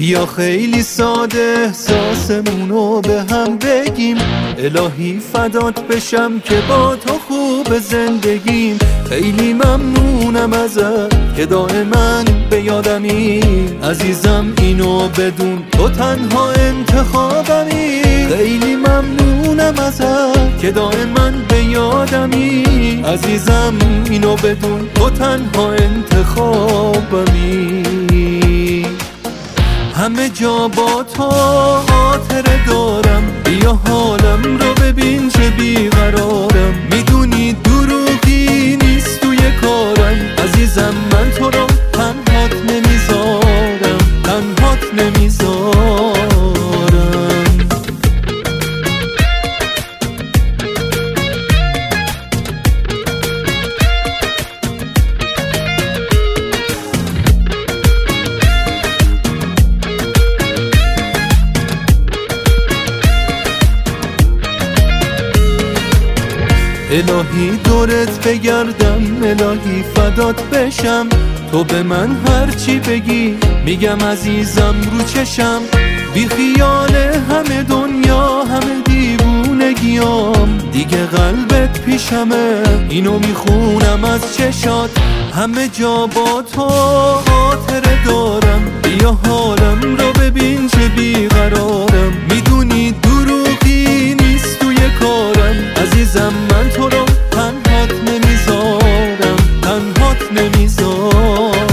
بیا خیلی ساده احساسمونو به هم بگیم، الهی فدات بشم که با تو خوب زندگیم. خیلی ممنونم ازت که دائما به یادمی، عزیزم اینو بدون تو تنها انتخابمی. خیلی ممنونم ازت که دائما به یادمی، عزیزم اینو بدون تو تنها انتخابمی. همه جا با تو خاطره دارم، بیا حالم رو ببین چه بیقرارم. میدونی دروغی نیست توی کارم، عزیزم من تو رو تنهات نمیذارم، تنهات نمیذارم. الهی دورت بگردم، الهی فدات بشم. تو به من هرچی بگی میگم عزیزم رو چشم. بی خیال همه دنیا همه دیوونگیام، دیگه قلبت پیشمه اینو میخونم از چشات. همه جا با تو خاطره دارم، بیا حالم رو ببین چه بیقرارم. میدونی دروغی نیست توی کارم، عزیزم من تو رو تنهات نمیذارم، تنهات نمیذارم.